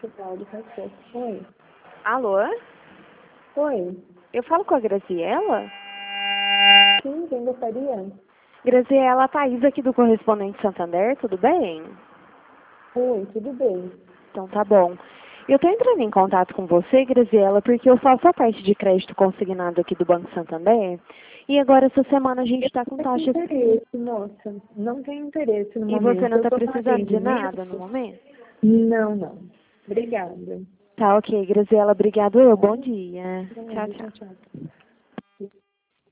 Oi. Alô? Oi. Eu falo com a Graziela? Sim, quem gostaria? Graziela, a Thaís aqui do Correspondente Santander, tudo bem? Oi, tudo bem. Então tá bom. Eu tô entrando em contato com você, Graziela, porque eu faço a parte de crédito consignado aqui do Banco Santander. E agora, essa semana, a gente tá com Não tenho taxas... interesse, moça. Não tenho interesse no E momento. você não Eu tá tô precisando de fazendo nada no isso? momento? Não, não. Obrigada. Tá, ok, Graziela, obrigado. Bom dia. Tchau, Obrigada, tchau. tchau, tchau.